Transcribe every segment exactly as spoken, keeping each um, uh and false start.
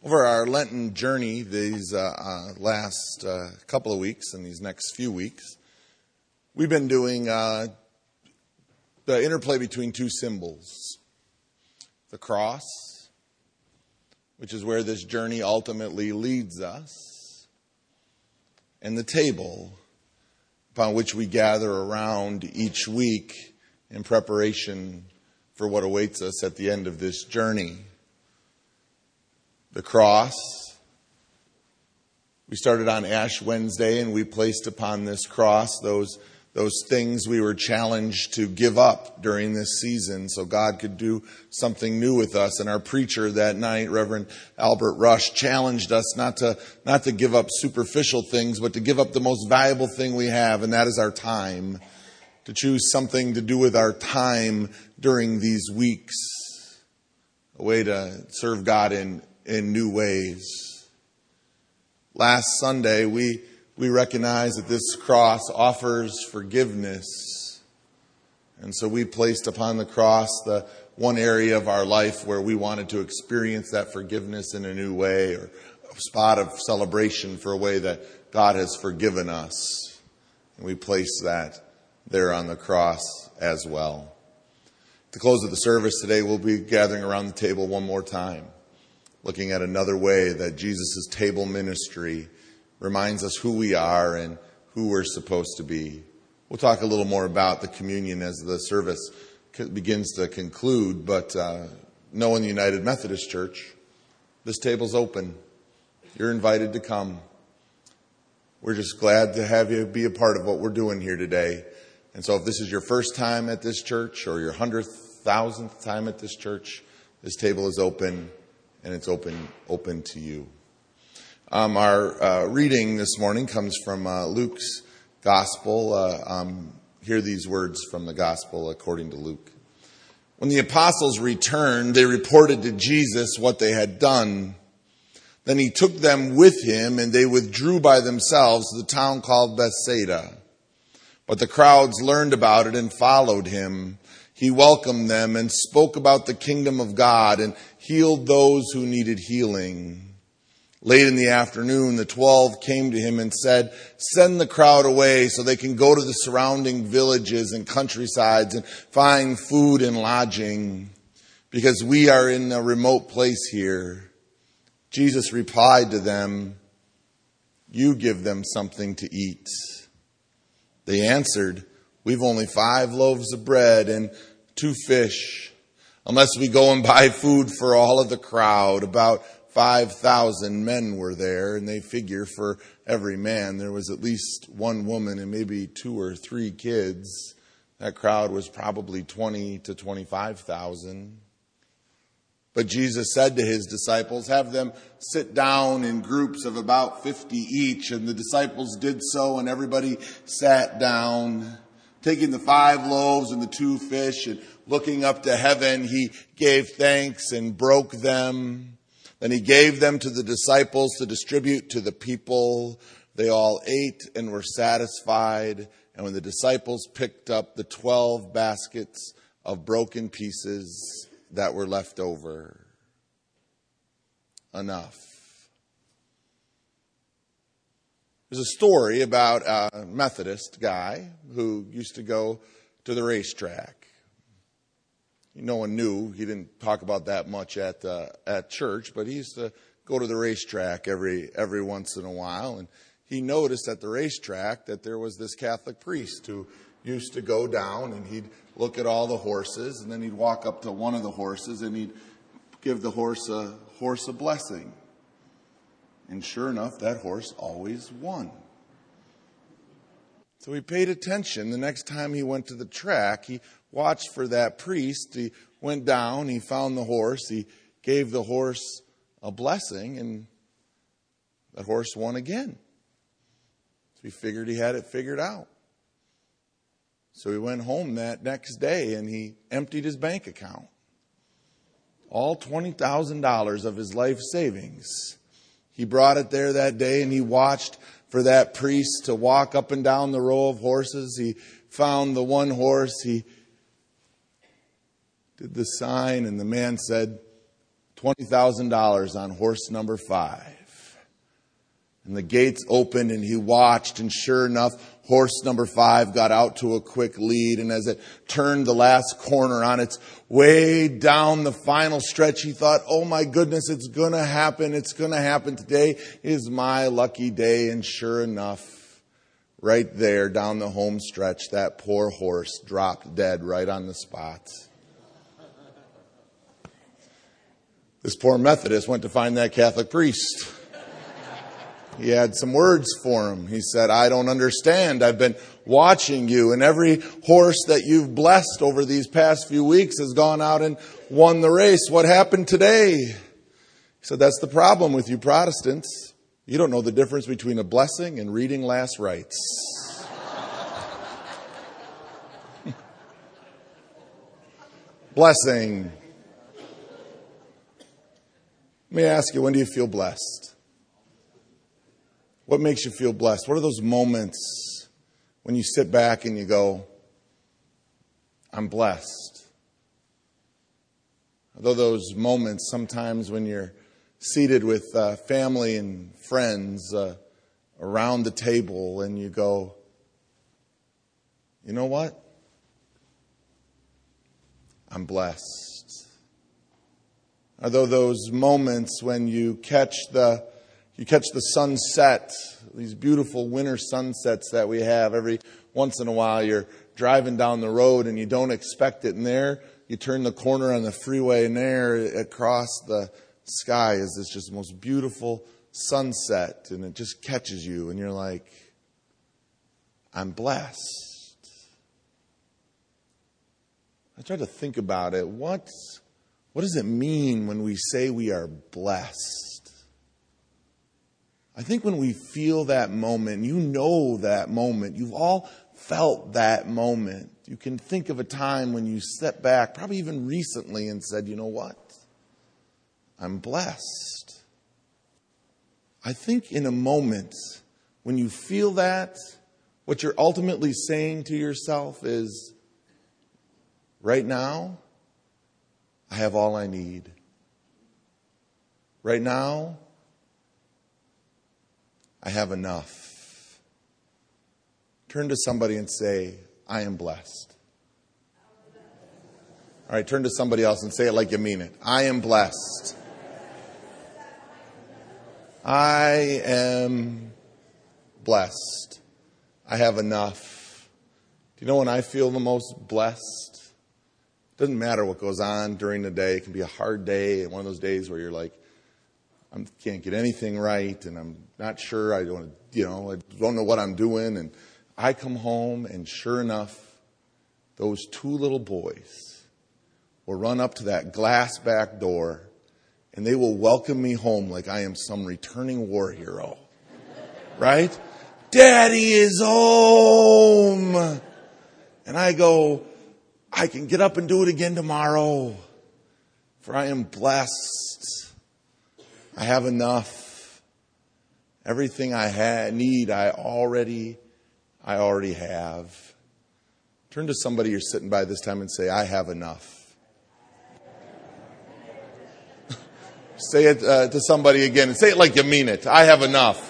Over our Lenten journey these uh, uh, last uh, couple of weeks and these next few weeks, we've been doing uh, the interplay between two symbols. The cross, which is where this journey ultimately leads us, and the table upon which we gather around each week in preparation for what awaits us at the end of this journey. The cross. We started on Ash Wednesday and we placed upon this cross those, those things we were challenged to give up during this season so God could do something new with us. And our preacher that night, Reverend Albert Rush, challenged us not to, not to give up superficial things, but to give up the most valuable thing we have, and that is our time. To choose something to do with our time during these weeks. A way to serve God in in new ways. Last Sunday, we we recognized that this cross offers forgiveness. And so we placed upon the cross the one area of our life where we wanted to experience that forgiveness in a new way, or a spot of celebration for a way that God has forgiven us. And we placed that there on the cross as well. At the close of the service today, we'll be gathering around the table one more time, looking at another way that Jesus' table ministry reminds us who we are and who we're supposed to be. We'll talk a little more about the communion as the service begins to conclude, but uh, know in the United Methodist Church, this table's open. You're invited to come. We're just glad to have you be a part of what we're doing here today. And so if this is your first time at this church or your hundredth, thousandth time at this church, this table is open. And it's open open to you. Um, our uh, reading this morning comes from uh, Luke's Gospel. Uh, um, hear these words from the Gospel according to Luke. When the apostles returned, they reported to Jesus what they had done. Then he took them with him, and they withdrew by themselves to the town called Bethsaida. But the crowds learned about it and followed him. He welcomed them and spoke about the kingdom of God and healed those who needed healing. Late in the afternoon, the twelve came to him and said, "Send the crowd away so they can go to the surrounding villages and countrysides and find food and lodging, because we are in a remote place here." Jesus replied to them, "You give them something to eat." They answered, "We've only five loaves of bread and two fish, unless we go and buy food for all of the crowd." About five thousand men were there, and they figure for every man there was at least one woman and maybe two or three kids. That crowd was probably twenty to twenty-five thousand. But Jesus said to his disciples, "Have them sit down in groups of about fifty each." And the disciples did so, and everybody sat down. Taking the five loaves and the two fish and looking up to heaven, he gave thanks and broke them. Then he gave them to the disciples to distribute to the people. They all ate and were satisfied. And when the disciples picked up the twelve baskets of broken pieces that were left over. Enough. There's a story about a Methodist guy who used to go to the racetrack. No one knew. He didn't talk about that much at uh, at church, but he used to go to the racetrack every every once in a while. And he noticed at the racetrack that there was this Catholic priest who used to go down and he'd look at all the horses, and then he'd walk up to one of the horses and he'd give the horse a horse a blessing. And sure enough, that horse always won. So he paid attention. The next time he went to the track, he watched for that priest. He went down, he found the horse, he gave the horse a blessing, and that horse won again. So he figured he had it figured out. So he went home that next day and he emptied his bank account. All twenty thousand dollars of his life savings. He brought it there that day and he watched for that priest to walk up and down the row of horses. He found the one horse. He did the sign and the man said, twenty thousand dollars on horse number five. And the gates opened and he watched, and sure enough, horse number five got out to a quick lead. And as it turned the last corner on its way down the final stretch, he thought, oh my goodness, it's going to happen. It's going to happen. Today is my lucky day. And sure enough, right there down the home stretch, that poor horse dropped dead right on the spot. This poor Methodist went to find that Catholic priest. He had some words for him. He said, I don't understand. I've been watching you, and every horse that you've blessed over these past few weeks has gone out and won the race. What happened today? He said, that's the problem with you Protestants. You don't know the difference between a blessing and reading last rites. Blessing. Let me ask you, when do you feel blessed? What makes you feel blessed? What are those moments when you sit back and you go, I'm blessed? Although those moments sometimes when you're seated with uh, family and friends uh, around the table and you go, you know what? I'm blessed. Although those moments when you catch the You catch the sunset, these beautiful winter sunsets that we have every once in a while. You're driving down the road and you don't expect it. And there, you turn the corner on the freeway and there across the sky is this just most beautiful sunset. And it just catches you and you're like, I'm blessed. I try to think about it. What, what does it mean when we say we are blessed? I think when we feel that moment, you know that moment. You've all felt that moment. You can think of a time when you stepped back, probably even recently, and said, you know what? I'm blessed. I think in a moment, when you feel that, what you're ultimately saying to yourself is, right now, I have all I need. Right now, I have enough. Turn to somebody and say, I am blessed. All right, turn to somebody else and say it like you mean it. I am blessed. I am blessed. I have enough. Do you know when I feel the most blessed? It doesn't matter what goes on during the day. It can be a hard day, one of those days where you're like, I can't get anything right, and I'm not sure. I don't, you know, I don't know what I'm doing. And I come home, and sure enough, those two little boys will run up to that glass back door, and they will welcome me home like I am some returning war hero. Right? Daddy is home! And I go, I can get up and do it again tomorrow, for I am blessed. I have enough. Everything I ha- need, I already, I already have. Turn to somebody you're sitting by this time and say, I have enough. Say it uh, to somebody again and say it like you mean it. I have enough.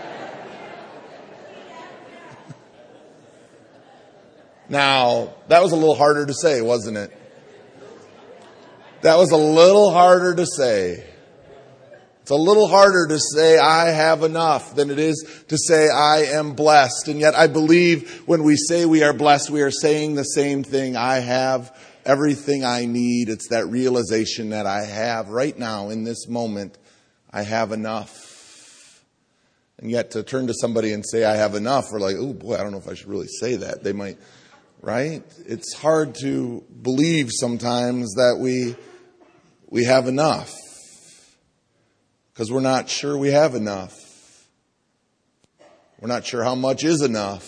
Now, that was a little harder to say, wasn't it? That was a little harder to say. It's a little harder to say I have enough than it is to say I am blessed. And yet I believe when we say we are blessed, we are saying the same thing. I have everything I need. It's that realization that I have right now in this moment, I have enough. And yet to turn to somebody and say I have enough, we're like, oh boy, I don't know if I should really say that. They might, right? It's hard to believe sometimes that we we have enough. Because we're not sure we have enough. We're not sure how much is enough.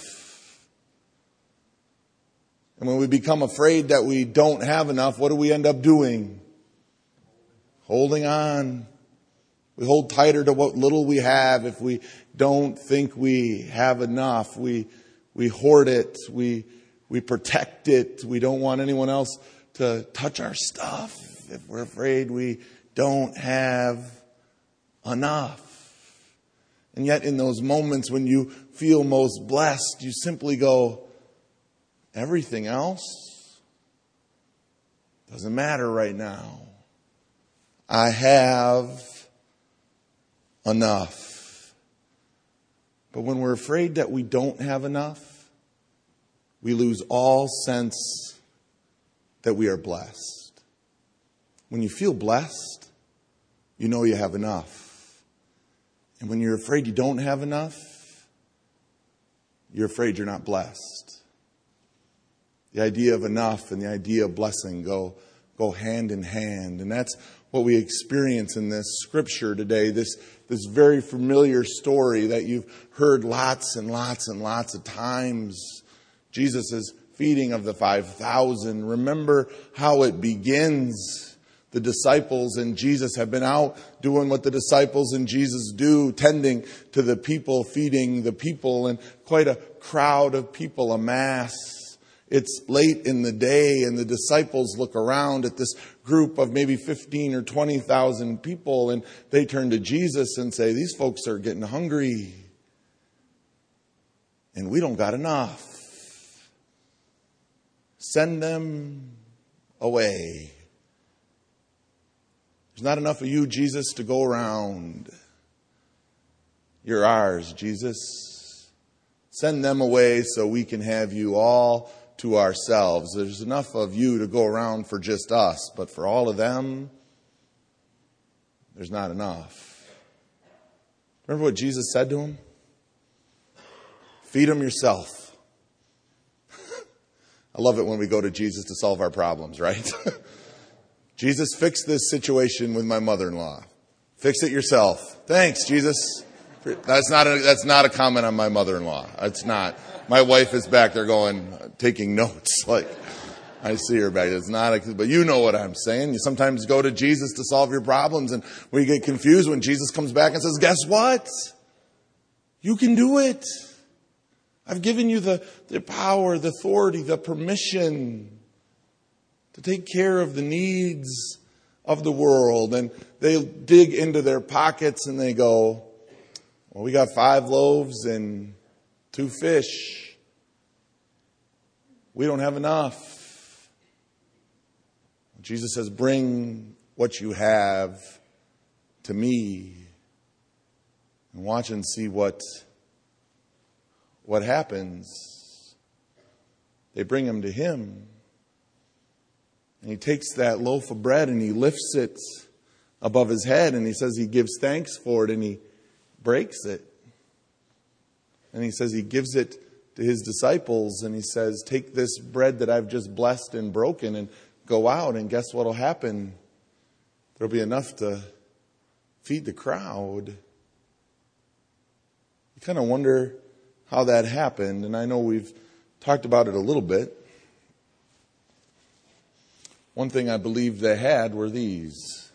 And when we become afraid that we don't have enough, what do we end up doing? Holding on. We hold tighter to what little we have. If we don't think we have enough, we we hoard it. We we protect it. We don't want anyone else to touch our stuff. If we're afraid we don't have enough. And yet in those moments when you feel most blessed, you simply go, everything else doesn't matter right now. I have enough. But when we're afraid that we don't have enough, we lose all sense that we are blessed. When you feel blessed, you know you have enough. And when you're afraid you don't have enough, you're afraid you're not blessed. The idea of enough and the idea of blessing go, go hand in hand. And that's what we experience in this scripture today, this, this very familiar story that you've heard lots and lots and lots of times. Jesus' feeding of the five thousand. Remember how it begins. The disciples and Jesus have been out doing what the disciples and Jesus do, tending to the people, feeding the people, and quite a crowd of people amass. It's late in the day, and the disciples look around at this group of maybe fifteen or twenty thousand people, and they turn to Jesus and say, these folks are getting hungry, and we don't got enough. Send them away. There's not enough of you, Jesus, to go around. You're ours, Jesus. Send them away so we can have you all to ourselves. There's enough of you to go around for just us, but for all of them, there's not enough. Remember what Jesus said to him? Feed them yourself. I love it when we go to Jesus to solve our problems, right? Jesus, fix this situation with my mother-in-law. Fix it yourself. Thanks, Jesus. That's not a, that's not a comment on my mother-in-law. It's not. My wife is back there going, taking notes. Like, I see her back there. It's not, a, but you know what I'm saying. You sometimes go to Jesus to solve your problems, and we get confused when Jesus comes back and says, guess what? You can do it. I've given you the, the power, the authority, the permission to take care of the needs of the world. And they dig into their pockets and they go, well, we got five loaves and two fish. We don't have enough. Jesus says, bring what you have to me. And watch and see what, what happens. They bring him to him. And he takes that loaf of bread and he lifts it above his head and he says he gives thanks for it and he breaks it. And he says he gives it to his disciples and he says, take this bread that I've just blessed and broken and go out, and guess what will happen? There'll be enough to feed the crowd. You kind of wonder how that happened, and I know we've talked about it a little bit. One thing I believe they had were these.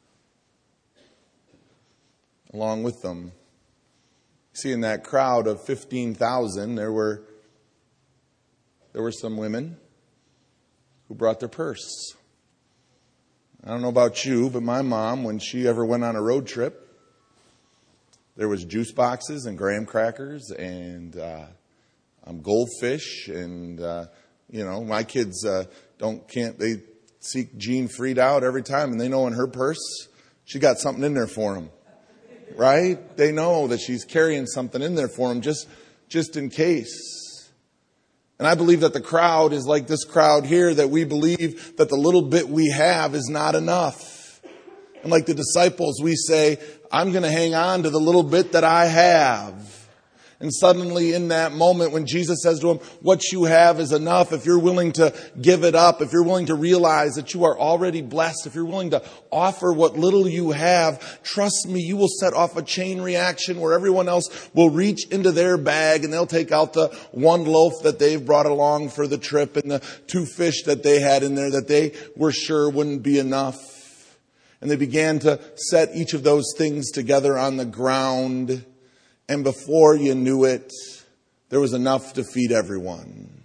Along with them. See, in that crowd of fifteen thousand, there were, there were some women who brought their purse. I don't know about you, but my mom, when she ever went on a road trip, there was juice boxes and graham crackers and uh, um, goldfish. And, uh, you know, my kids uh, don't, can't, they... seek Jean Fried out every time, and they know in her purse she got something in there for them, right? They know that she's carrying something in there for them just, just in case. And I believe that the crowd is like this crowd here, that we believe that the little bit we have is not enough. And like the disciples, we say, I'm going to hang on to the little bit that I have. And suddenly in that moment when Jesus says to him, what you have is enough, if you're willing to give it up, if you're willing to realize that you are already blessed, if you're willing to offer what little you have, trust me, you will set off a chain reaction where everyone else will reach into their bag and they'll take out the one loaf that they've brought along for the trip and the two fish that they had in there that they were sure wouldn't be enough. And they began to set each of those things together on the ground. And before you knew it, there was enough to feed everyone.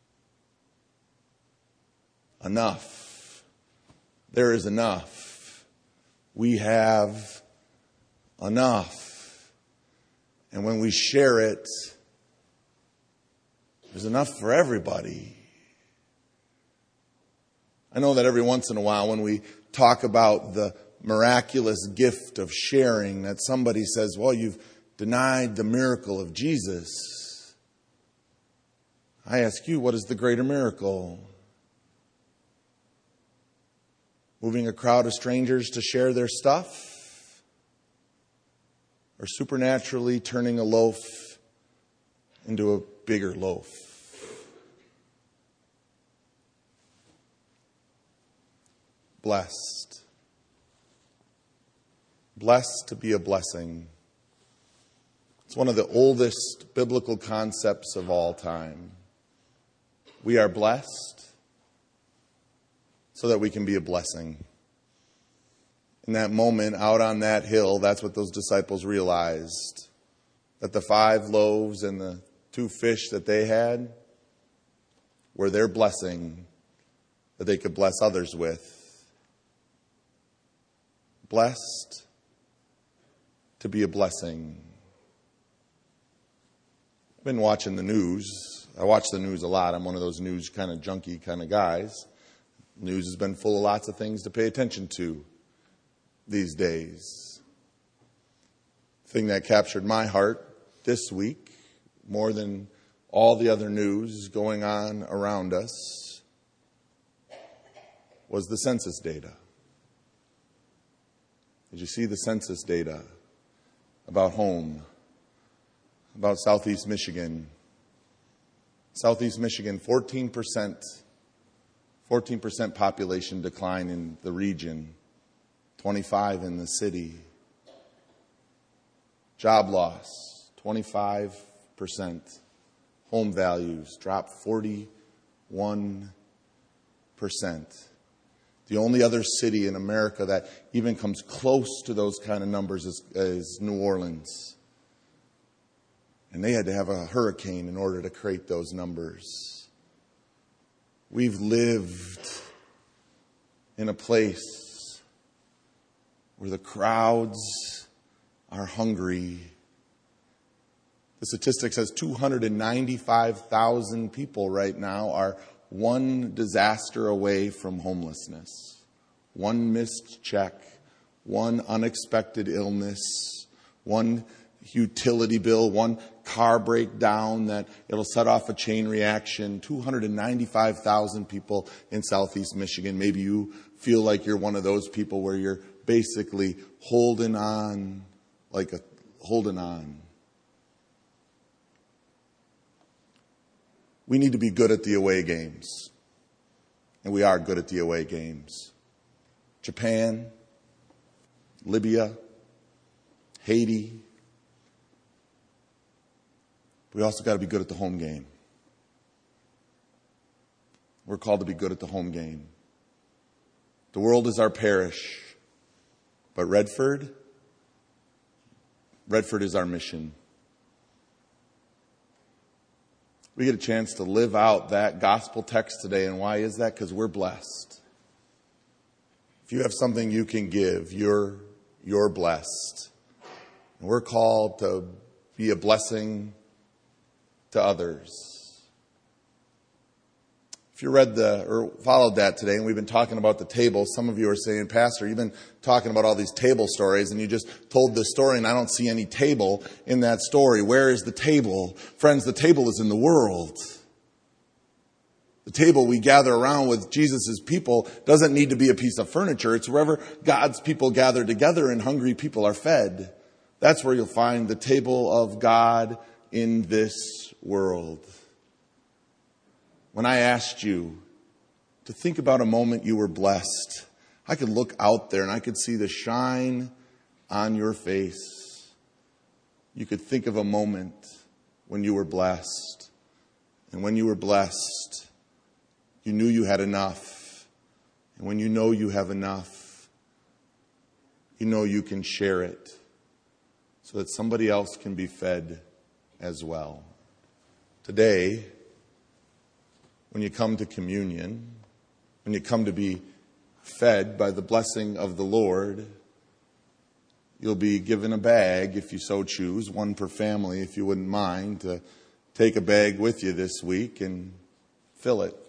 Enough. There is enough. we have enough. And when we share it, there's enough for everybody. I know that every once in a while when we talk about the miraculous gift of sharing, that somebody says, well, you've denied the miracle of Jesus. I ask you, what is the greater miracle? Moving a crowd of strangers to share their stuff? Or supernaturally turning a loaf into a bigger loaf? Blessed. Blessed to be a blessing. It's one of the oldest biblical concepts of all time. We are blessed so that we can be a blessing. In that moment, out on that hill, that's what those disciples realized. That the five loaves and the two fish that they had were their blessing that they could bless others with. Blessed to be a blessing. I've been watching the news. I watch the news a lot. I'm one of those news kind of junkie kind of guys. News has been full of lots of things to pay attention to these days. The thing that captured my heart this week, more than all the other news going on around us, was the census data. Did you see the census data about home, about Southeast Michigan? Southeast Michigan, fourteen percent, fourteen percent population decline in the region, twenty-five in the city. Job loss, twenty-five percent. Home values dropped forty-one percent. The only other city in America that even comes close to those kind of numbers is, is New Orleans. And they had to have a hurricane in order to create those numbers. We've lived in a place where the crowds are hungry. The statistic says two hundred ninety-five thousand people right now are one disaster away from homelessness. One missed check, one unexpected illness, one utility bill, one car breakdown that it'll set off a chain reaction. two hundred ninety-five thousand people in Southeast Michigan. Maybe you feel like you're one of those people where you're basically holding on, like a holding on. We need to be good at the away games. And we are good at the away games. Japan, Libya, Haiti. We also got to be good at the home game. We're called to be good at the home game. The world is our parish. But Redford, Redford is our mission. We get a chance to live out that gospel text today. And why is that? Because we're blessed. If you have something you can give, you're, you're blessed. And we're called to be a blessing to others. If you read the, or followed that today, and we've been talking about the table, some of you are saying, Pastor, you've been talking about all these table stories, and you just told this story, and I don't see any table in that story. Where is the table? Friends, the table is in the world. The table we gather around with Jesus' people doesn't need to be a piece of furniture. It's wherever God's people gather together and hungry people are fed. That's where you'll find the table of God in this world. When I asked you to think about a moment you were blessed, I could look out there and I could see the shine on your face. You could think of a moment when you were blessed. And when you were blessed, you knew you had enough. And when you know you have enough, you know you can share it so that somebody else can be fed as well. Today, when you come to communion, when you come to be fed by the blessing of the Lord, you'll be given a bag if you so choose, one per family if you wouldn't mind, to take a bag with you this week and fill it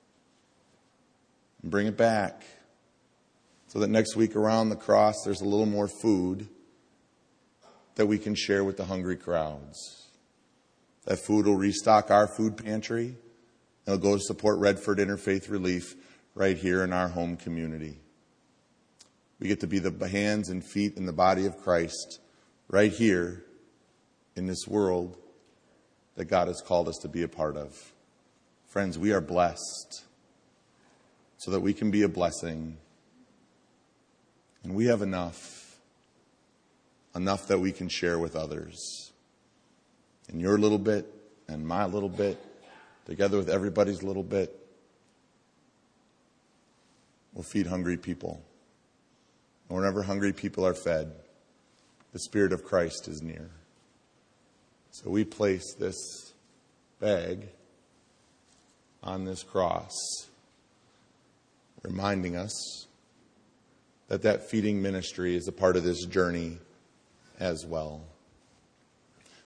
and bring it back so that next week around the cross there's a little more food that we can share with the hungry crowds. That food will restock our food pantry. It'll go to support Redford Interfaith Relief right here in our home community. We get to be the hands and feet in the body of Christ right here in this world that God has called us to be a part of. Friends, we are blessed so that we can be a blessing. And we have enough, enough that we can share with others. And your little bit and my little bit, together with everybody's little bit, will feed hungry people. And whenever hungry people are fed, the Spirit of Christ is near. So we place this bag on this cross, reminding us that that feeding ministry is a part of this journey as well.